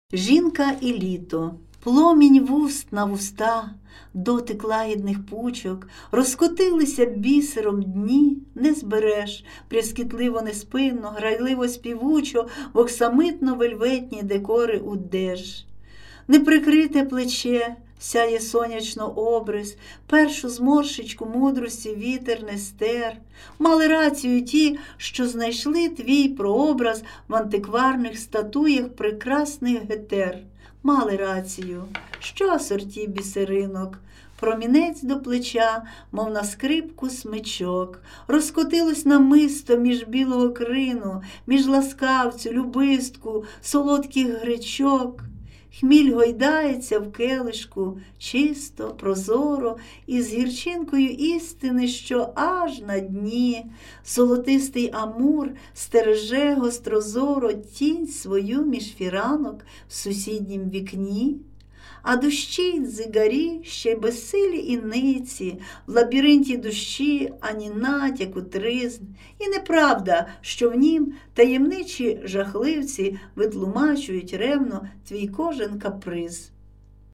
Жінка і літо, пломінь вуст на вуста, дотик лагідних пучок, розкотилися бісером дні, не збереш, прискітливо неспинно, грайливо співучо, в оксамитно-вельветні декори удеж. Неприкрите плече сяє сонячно обрис, першу зморшечку мудрості вітер не стер. Мали рацію ті, що знайшли твій прообраз в антикварних статуях прекрасних гетер. Мали рацію, що асорті бісеринок, промінець до плеча, мов на скрипку смичок, розкотилось намисто між білого крину, між ласкавцю, любистку, солодких гречок. Хміль гойдається в келишку, чисто, прозоро, із гірчинкою істини, що аж на дні. Золотистий амур стереже гострозоро тінь свою між фіранок в сусіднім вікні. А дощі дзигарі ще безсилі іниці, в лабіринті душі ані натяку тризн. І неправда, що в нім таємничі жахливці витлумачують ревно твій кожен каприз.